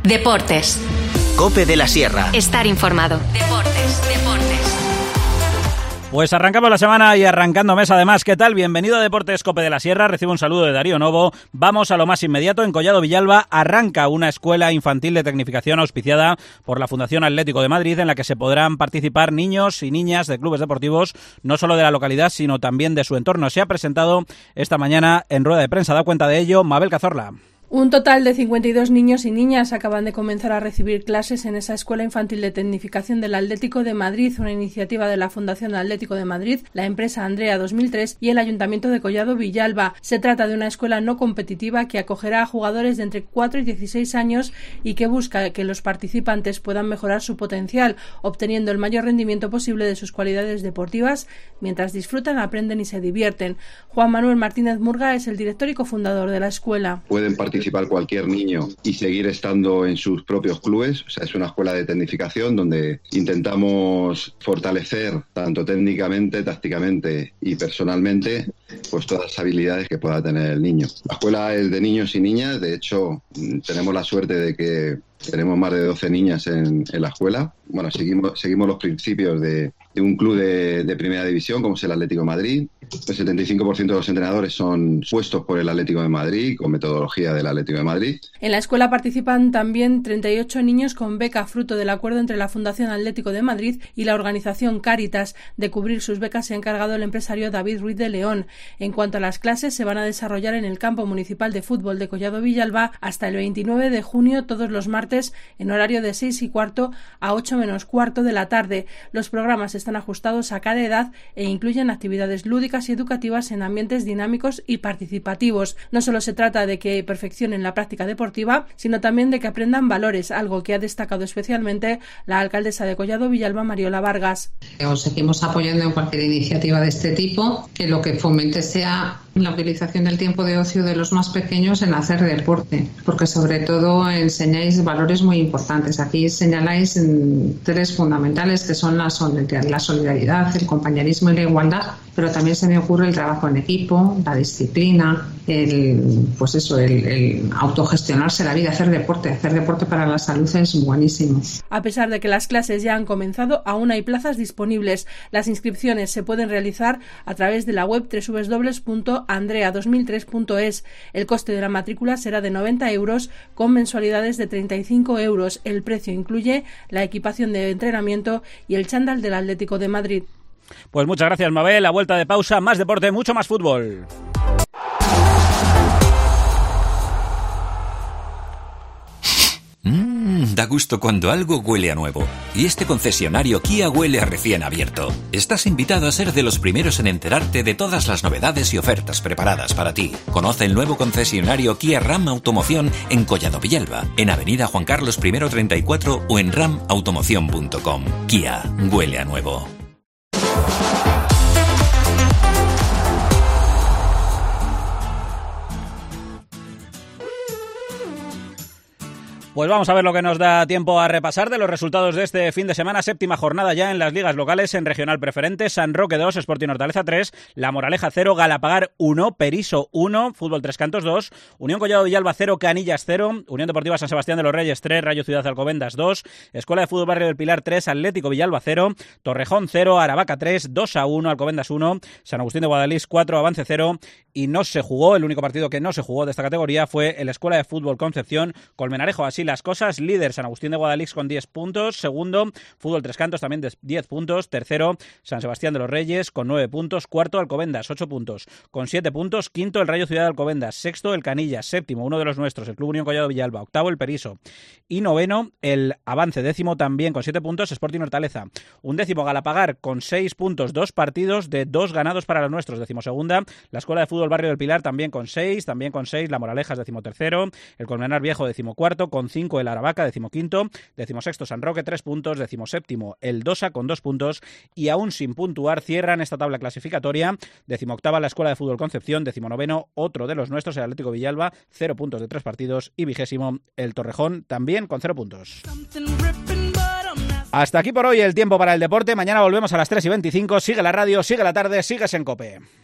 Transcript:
Deportes. COPE de la Sierra. Estar informado. Deportes. Pues arrancamos la semana y arrancando mes además. ¿Qué tal? Bienvenido a Deportes COPE de la Sierra. Recibo un saludo de Darío Novo. Vamos a lo más inmediato. En Collado Villalba arranca una escuela infantil de tecnificación auspiciada por la Fundación Atlético de Madrid, en la que se podrán participar niños y niñas de clubes deportivos, no solo de la localidad, sino también de su entorno. Se ha presentado esta mañana en rueda de prensa. Da cuenta de ello Mabel Cazorla. Un total de 52 niños y niñas acaban de comenzar a recibir clases en esa Escuela Infantil de Tecnificación del Atlético de Madrid, una iniciativa de la Fundación Atlético de Madrid, la empresa Andrea 2003 y el Ayuntamiento de Collado Villalba. Se trata de una escuela no competitiva que acogerá a jugadores de entre 4 y 16 años y que busca que los participantes puedan mejorar su potencial, obteniendo el mayor rendimiento posible de sus cualidades deportivas, mientras disfrutan, aprenden y se divierten. Juan Manuel Martínez Murga es el director y cofundador de la escuela. Pueden participar cualquier niño y seguir estando en sus propios clubes. O sea, es una escuela de tecnificación donde intentamos fortalecer tanto técnicamente, tácticamente y personalmente pues todas las habilidades que pueda tener el niño. La escuela es de niños y niñas. De hecho, tenemos la suerte de que tenemos más de 12 niñas en la escuela. Bueno, seguimos los principios de un club de primera división, como es el Atlético de Madrid. El 75% de los entrenadores son puestos por el Atlético de Madrid, con metodología del Atlético de Madrid. En la escuela participan también 38 niños con beca, fruto del acuerdo entre la Fundación Atlético de Madrid y la organización Cáritas. De cubrir sus becas se ha encargado el empresario David Ruiz de León. En cuanto a las clases, se van a desarrollar en el campo municipal de fútbol de Collado Villalba hasta el 29 de junio, todos los martes, en horario de 6:15 a 8:15 de la tarde. Los programas están ajustados a cada edad e incluyen actividades lúdicas y educativas en ambientes dinámicos y participativos. No solo se trata de que perfeccionen la práctica deportiva, sino también de que aprendan valores, algo que ha destacado especialmente la alcaldesa de Collado Villalba, Mariola Vargas. Os seguimos apoyando en cualquier iniciativa de este tipo, que lo que fomente sea la utilización del tiempo de ocio de los más pequeños en hacer deporte, porque sobre todo enseñáis valores muy importantes. Aquí señaláis tres fundamentales, que son la solidaridad, el compañerismo y la igualdad, pero también se me ocurre el trabajo en equipo, la disciplina, el autogestionarse la vida, hacer deporte para la salud es buenísimo. A pesar de que las clases ya han comenzado, aún hay plazas disponibles. Las inscripciones se pueden realizar a través de la web www.andrea2003.es. El coste de la matrícula será de 90 euros con mensualidades de 35 euros. El precio incluye la equipación de entrenamiento y el chándal del Atlético de Madrid. Pues muchas gracias, Mabel. A vuelta de pausa, más deporte, mucho más fútbol. Da gusto cuando algo huele a nuevo. Y este concesionario Kia huele a recién abierto. Estás invitado a ser de los primeros en enterarte de todas las novedades y ofertas preparadas para ti. Conoce el nuevo concesionario Kia Ram Automoción en Collado Villalba, en Avenida Juan Carlos I 34 o en ramautomoción.com. Kia huele a nuevo. Pues vamos a ver lo que nos da tiempo a repasar de los resultados de este fin de semana. Séptima jornada ya en las ligas locales. En regional preferente, San Roque 2, Sporting Hortaleza 3, La Moraleja 0, Galapagar 1, Periso 1, Fútbol Tres Cantos 2, Unión Collado Villalba 0, Canillas 0, Unión Deportiva San Sebastián de los Reyes 3, Rayo Ciudad Alcobendas 2, Escuela de Fútbol Barrio del Pilar 3, Atlético Villalba 0, Torrejón 0, Aravaca 3, 2-1, Alcobendas 1, San Agustín de Guadalís 4, Avance 0, y no se jugó, el único partido que no se jugó de esta categoría fue el Escuela de Fútbol Concepción, Colmenarejo. Así las cosas, líder San Agustín de Guadalix con 10 puntos, segundo Fútbol Tres Cantos también de 10 puntos, tercero San Sebastián de los Reyes con 9 puntos, cuarto Alcobendas 8 puntos con 7 puntos, quinto el Rayo Ciudad de Alcobendas, sexto el Canillas, séptimo uno de los nuestros, el Club Unión Collado Villalba, octavo el Periso y noveno el Avance, décimo también con 7 puntos Sporting Hortaleza, undécimo Galapagar con 6 puntos, 2 partidos de 2 ganados para los nuestros, decimosegunda la Escuela de Fútbol Barrio del Pilar también con 6, La Moraleja decimotercero, el Colmenar Viejo decimocuarto con 5 el Aravaca, decimoquinto, decimosexto San Roque 3 puntos, decimoséptimo el Dosa con 2 puntos y aún sin puntuar cierran esta tabla clasificatoria, decimoctava la Escuela de Fútbol Concepción, decimonoveno otro de los nuestros el Atlético Villalba, 0 puntos de 3 partidos y vigésimo el Torrejón también con 0 puntos. Hasta aquí por hoy el tiempo para el deporte, mañana volvemos a las 3:25, sigue la radio, sigue la tarde, sigues en COPE.